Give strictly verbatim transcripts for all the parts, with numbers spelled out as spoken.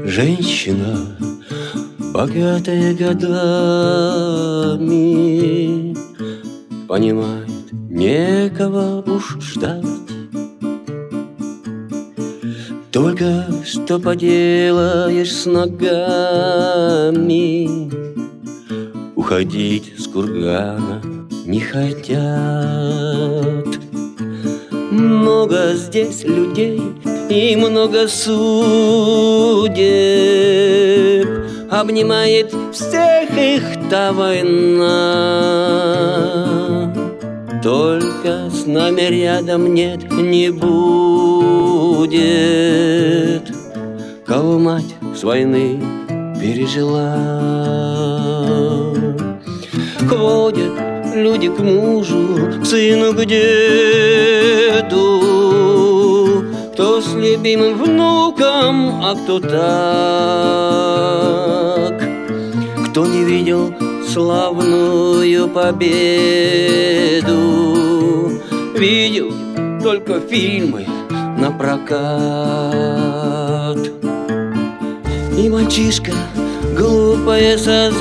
Женщина, богатая годами, понимает, некого уж ждать. Только что поделаешь с ногами, уходить с кургана не хотят. Много здесь людей и много судеб, обнимает всех их та война. Только с нами рядом нет, не будет, кого мать с войны пережила. Ходят люди к мужу, к сыну, к деду, кто с любимым внуком, а кто так, кто не видел славную победу, видел только фильмы на прокат. И мальчишка, глупое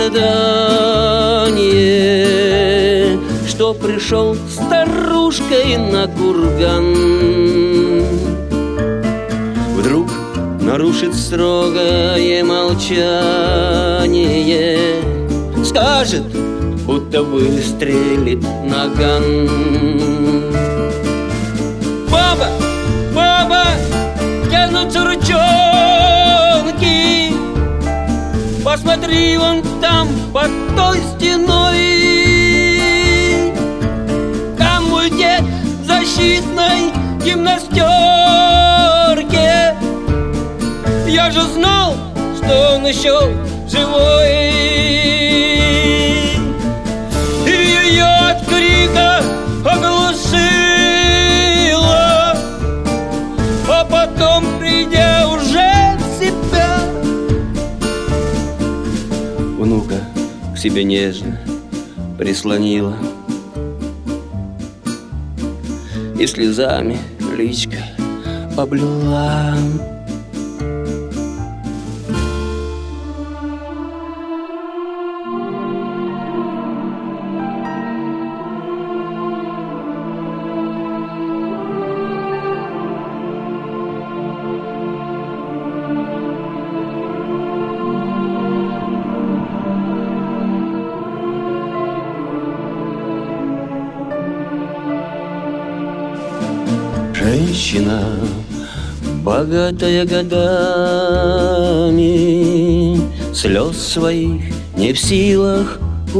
создание, что пришел старушкой на курган, вдруг нарушит строгое молчание, скажет, будто выстрелит наган. Баба, баба, тянутся ручонки, посмотри вон там, под той стеной. Там мой дед в защитной гимнастерке. Я же знал, что он еще живой. И ее от крика оглушила, а потом, придя уже в себя, внука к себе нежно прислонила и слезами личко облила. Женщина, богатая годами, слез своих не в силах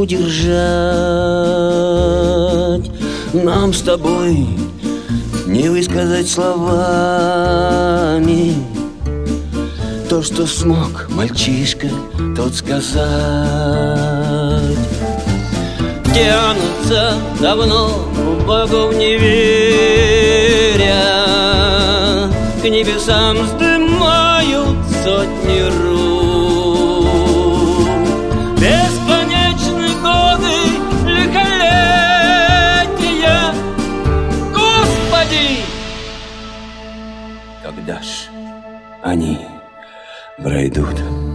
удержать. Нам с тобой не высказать словами то, что смог мальчишка тот сказать. Тянутся давно, в богов не веря, к небесам вздымают сотни рук. Бесконечны годы лихолетия, Господи! Когда ж они пройдут?